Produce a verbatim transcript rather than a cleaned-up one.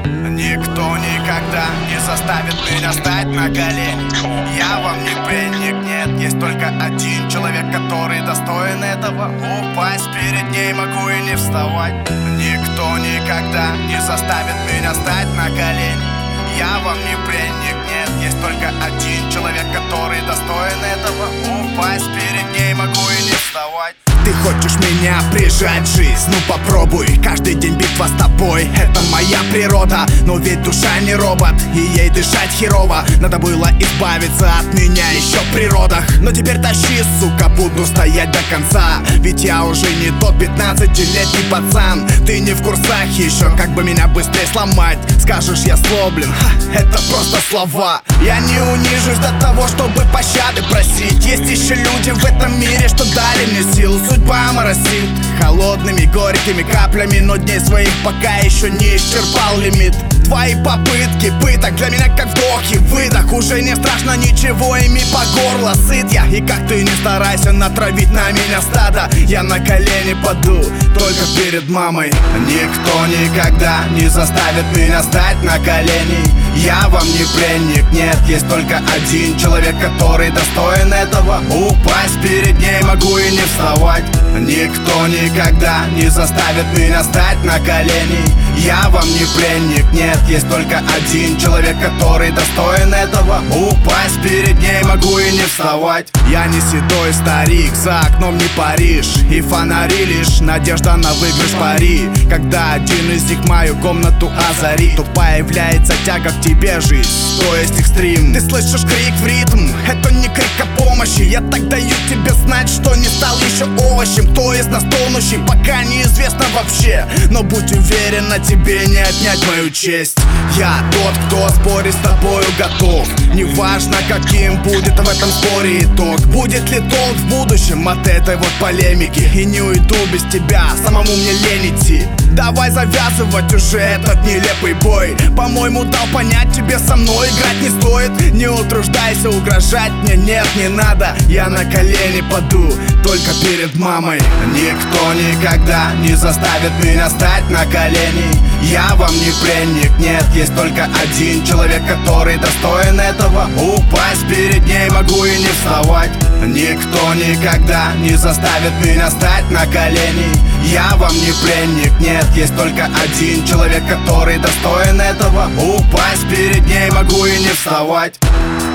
Никто никогда не заставит меня стать на колени. Я вам не пленник, нет, есть только один человек, который достоин этого. Упасть перед ней могу и не вставать. Никто никогда не заставит меня стать на колени. Я вам не пленник, нет, есть только один человек, который достоин этого. Упасть перед ней могу и не вставать. Ты хочешь меня прижать, жизнь? Ну попробуй. Каждый день битва с тобой, это моя природа. Но ведь душа не робот, и ей дышать херово. Надо было избавиться от меня еще в природах. Но теперь тащи, сука, буду стоять до конца. Ведь я уже не тот пятнадцатилетний пацан. Ты не в курсах еще, как бы меня быстрее сломать. Скажешь, я слоблен, ха, это просто слова. Я не унижусь до того, чтобы пощады просить. Есть еще люди в этом мире, что дали мне силу. Судьба моросит холодными горькими каплями, но дней своих пока еще не исчерпал лимит. Твои попытки пыток для меня как вдох и выдох. Уже не страшно ничего, ими по горло сыт я. И как ты не старайся натравить на меня стадо, я на колени паду только перед мамой. Никто никогда не заставит меня стать на колени. Я вам не пленник, нет, есть только один человек, который достоин этого. Упасть перед ней могу и не вставать. Никто никогда не заставит меня стать на колени. Я вам не пленник, нет, есть только один человек, который достоин этого. Упасть перед ней могу и не вставать. Я не седой старик, за окном не Париж, и фонари лишь надежда на выигрыш пари. Когда один из них мою комнату озарит, то появляется тяга к тебе, жизнь, то есть экстрим. Ты слышишь крик в ритм, это не крик о помощи. Я так даю тебе знать, что не стал еще овощем. То есть на стонущий, пока неизвестно вообще. Но будь уверена, тебе не отнять мою честь. Я тот, кто спорить с тобою готов. Неважно, каким будет в этом споре итог. Будет ли толк в будущем от этой вот полемики. И не уйду без тебя, самому мне лень идти. Давай завязывать уже этот нелепый бой. По-моему, дал понять, тебе со мной играть не стоит. Не утруждайся угрожать мне, нет, не надо. Я на колени паду только перед мамой. Никто никогда не заставит меня стать на колени. Я вам не пленник, нет, есть только один человек, который достоин этого. Упасть перед ней могу и не вставать. Никто никогда не заставит меня стать на колени. Я вам не пленник, нет, есть только один человек, который достоин этого. Упасть перед ней могу и не вставать.